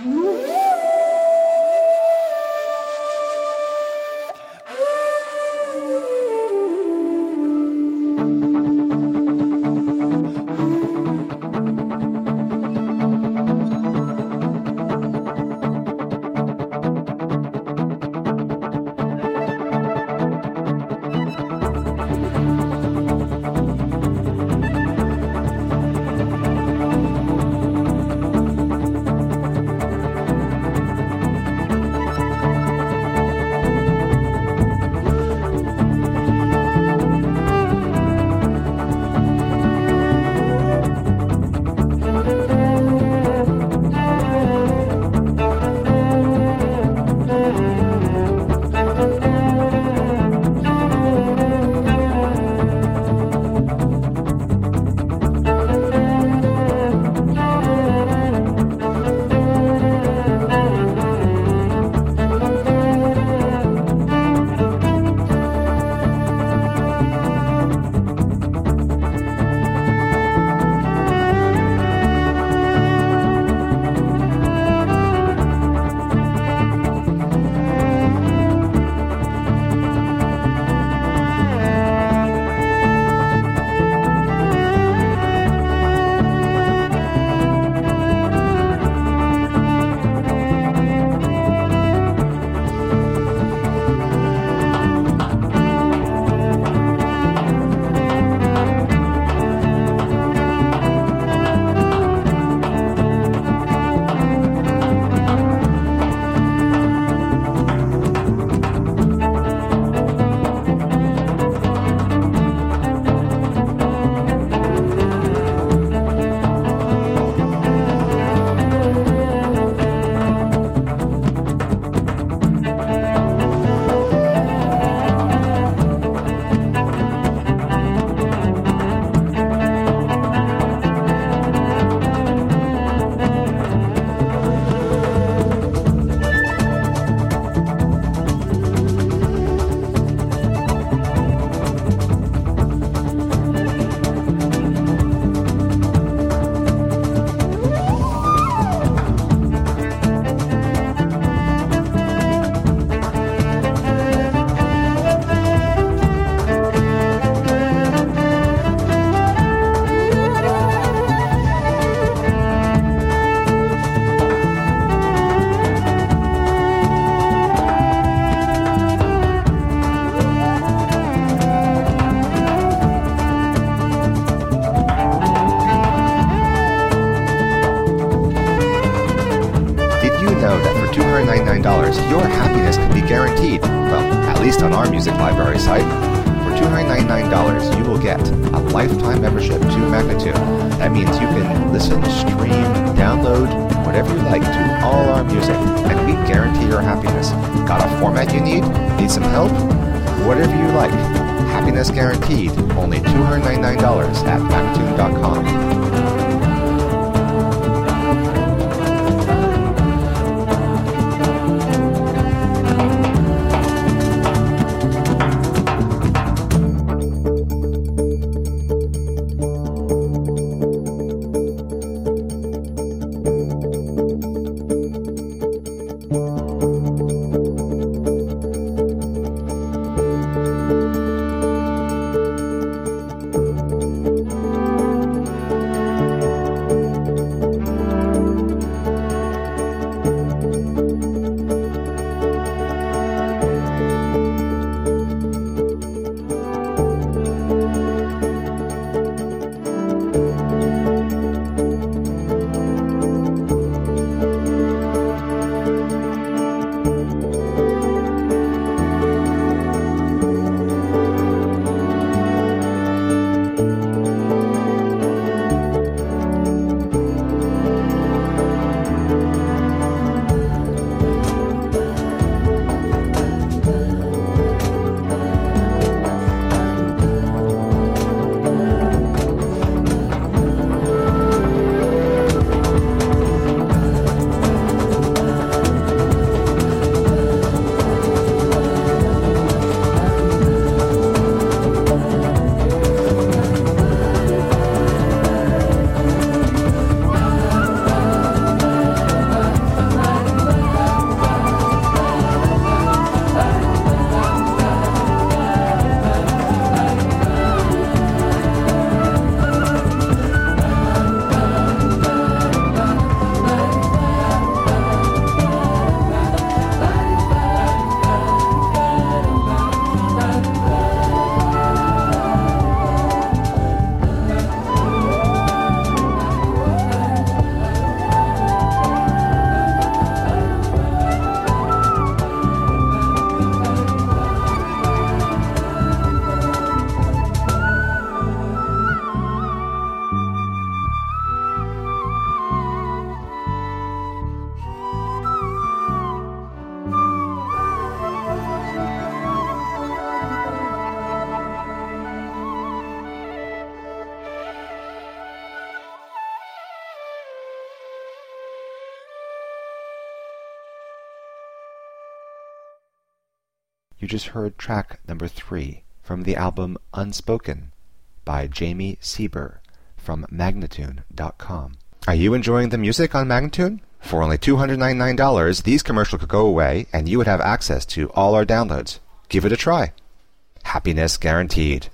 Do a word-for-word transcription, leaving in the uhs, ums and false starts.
your happiness can be guaranteed. Well, at least on our music library site. For two hundred ninety-nine dollars, you will get a lifetime membership to Magnatune. That means you can listen, stream, download, whatever you like to all our music, and we guarantee your happiness. Got a format you need? Need some help? Whatever you like. Happiness guaranteed. Only two hundred ninety-nine dollars at Magnatune dot com. You just heard track number three from the album Unspoken by Jamie Sieber from Magnatune dot com. Are you enjoying the music on Magnatune? For only two hundred ninety-nine dollars, these commercials could go away and you would have access to all our downloads. Give it a try. Happiness guaranteed.